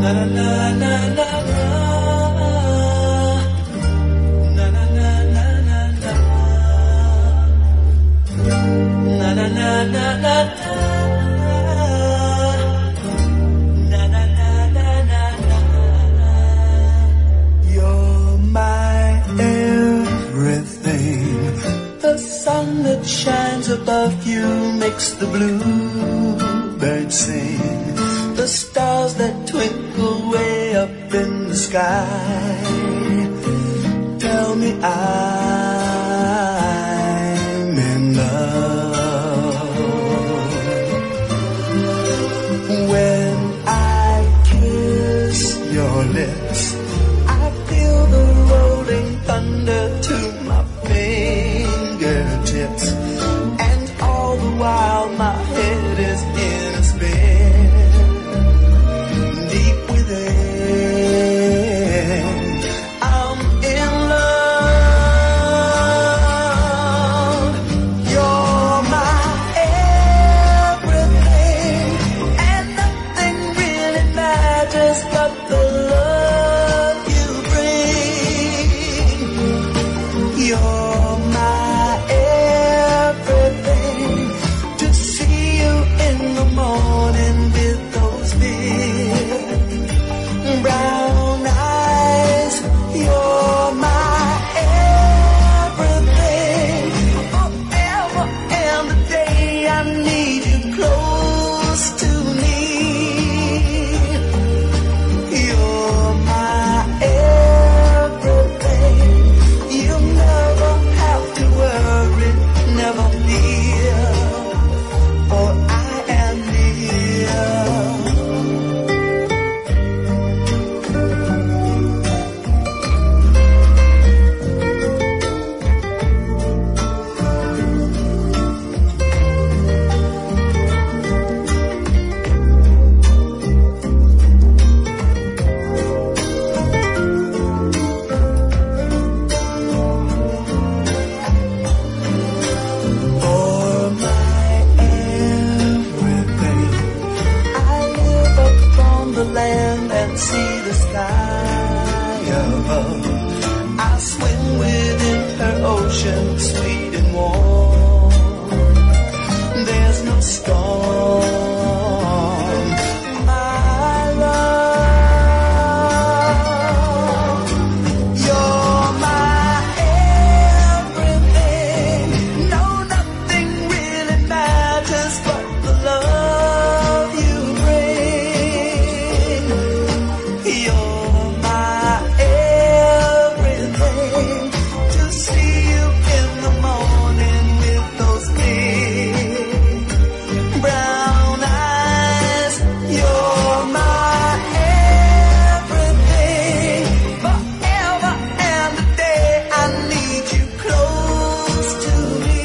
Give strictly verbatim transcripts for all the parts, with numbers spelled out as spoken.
Above you makes the bluebirds sing, the stars that twinkle way up in the sky tell me I'm in love. When I kiss your lips, I feel the rolling thunder to my fingertips. While my head is in a spin, deep within, I'm in love. You're my everything, and nothing really matters but the love you bring. You're my everything. Morning with those big brown eyes, you're my everything. Forever and the day I need you close to me. You're my everything. You never have to worry, never fear, for I land and see the sky above. I swim within her ocean, sweet and warm. There's no storm, my love. You're my everything. No, nothing really matters but the love you bring. You're my everything. To see you in the morning with those big brown eyes. You're my everything. Forever and a day I need you close to me.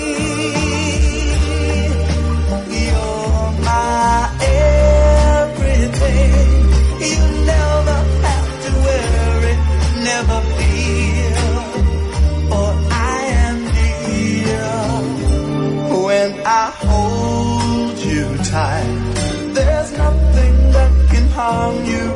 You're my everything. You never have to worry, never fear, for I am near. When I hold you tight, there's nothing that can harm you.